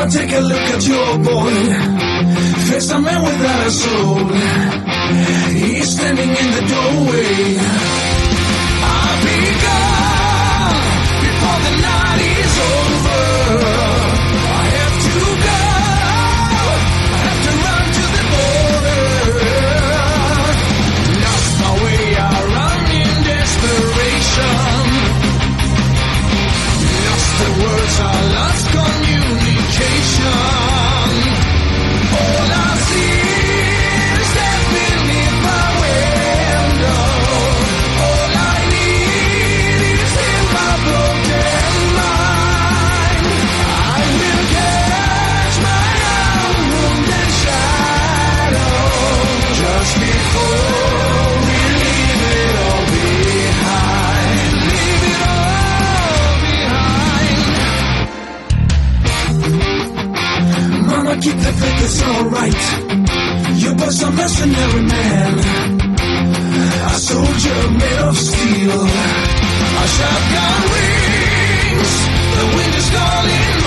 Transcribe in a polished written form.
Mama, take a look at your boy. Face a man without a soul. He's standing in the doorway. I'll be gone before the night is over. I have to go. I have to run to the border. Lost my way, I run in desperation. Lost the words, I lost communication. All I see is that beneath my window. All I need is in my broken mind. I will catch my own wounded shadow just before we leave it all behind. Leave it all behind. Mama, keep the faith, it's alright. Your boy's a mercenary man, a soldier made of steel. A shotgun rings, the wind is calling